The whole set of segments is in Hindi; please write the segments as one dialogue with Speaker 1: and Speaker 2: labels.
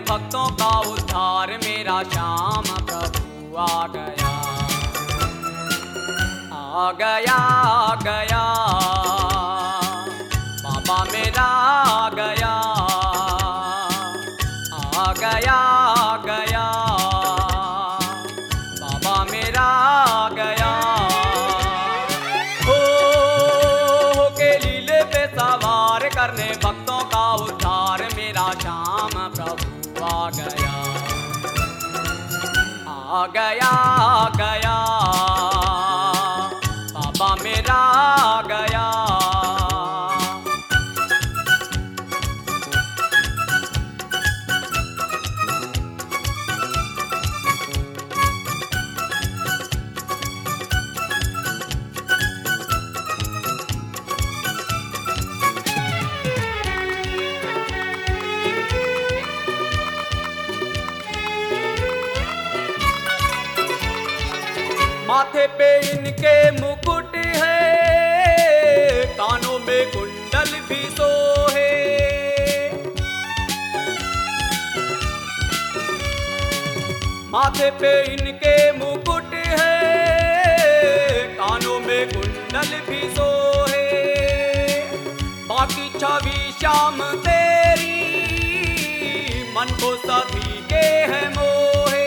Speaker 1: भक्तों का उद्धार, मेरा श्याम प्रभु आ गया, आ गया, आ गया, बाबा मेरा आ गया, आ गया, आ गया, बाबा मेरा आ गया। हो के लीले पे सवार करने भक्तों का उद्धार, मेरा श्याम प्रभु आ गया, आ गया, आ गया, बाबा मेरा आ गया। माथे पे इनके मुकुट है, कानों में कुंडल भी सोहे, माथे पे इनके मुकुट है, कानों में कुंडल भी सोहे, बाकी छवि श्याम तेरी मन को सभी के है मोहे।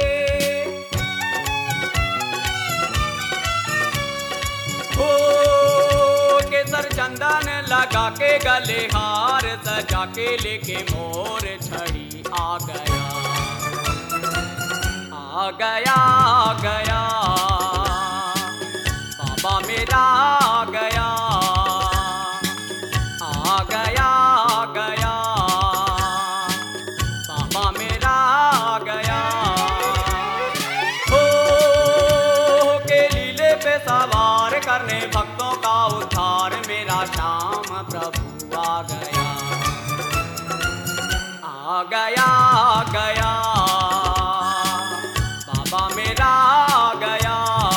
Speaker 1: केसर चंदन लगा के गले हार सजा के लेके मोर छड़ी आ गया, आ गया, आ गया, बाबा मेरा आ गया, आ गया, आ गया, बाबा मेरा आ गया। हो के लीले पे सवार करने भक्तों का उद्धार, मेरा श्याम प्रभु आ गया, आ गया, आ गया, बाबा मेरा आ गया।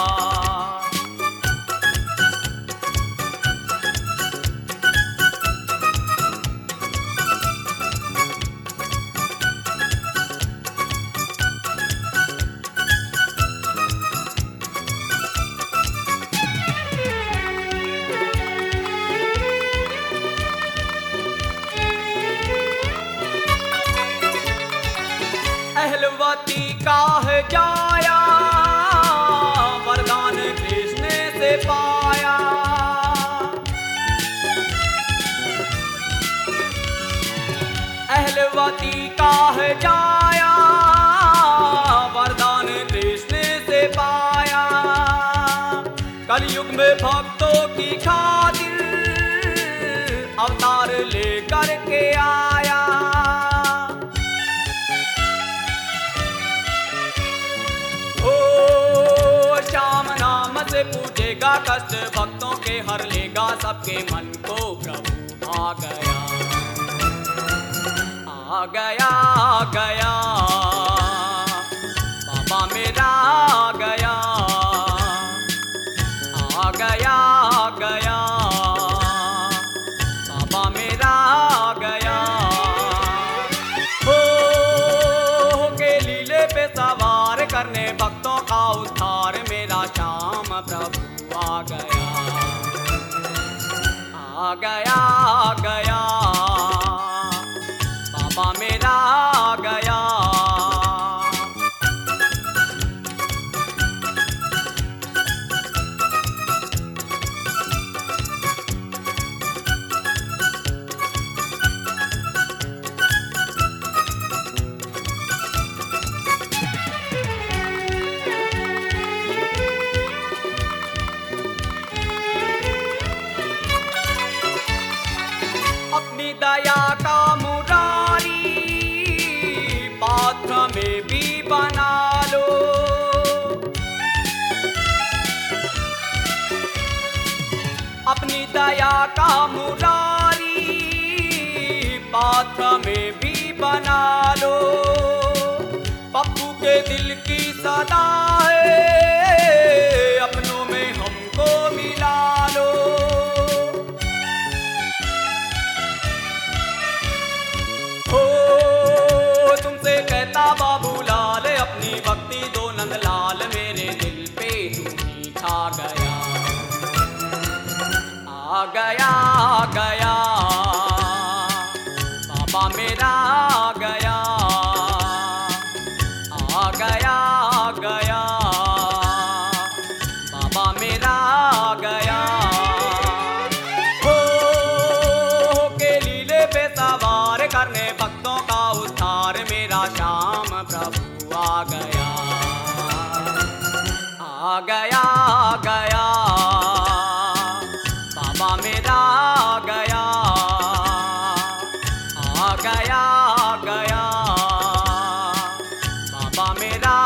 Speaker 1: अहलवती का है जाया, वरदान कृष्ण से पाया, अहलवती का है जाया, वरदान कृष्ण से पाया, कलयुग में भक्तों की खातिर अवतार लेकर के आया। श्याम नाम से पूजेगा कष्ट भक्तों के हर लेगा, सबके मन को प्रभु आ गया, आ गया, आ गया, बाबा मेरा आ गया, आ गया, आ गया, बाबा मेरा आ गया। हो के लीले पे सवार करने भक्तों का उद्धार, मेरा श्याम प्रभु आ गया, आ गया, आ गया, बाबा मेरा आ गया। अपनी दया का मुरारी पात्र में भी बना लो, अपनी दया का मुरारी पात्र में भी बना लो, पप्पू के दिल की सदा है, अपनों में हमको मिला लो। गया, आ गया आ गया, बाबा मेरा आ गया, आ गया आ गया, बाबा मेरा आ गया। हो के लीले पे सवार करने भक्तों का उद्धार, मेरा श्याम प्रभु आ गया, आ गया आ गया, बाबा मेरा आ गया, आ गया आ गया, बाबा मेरा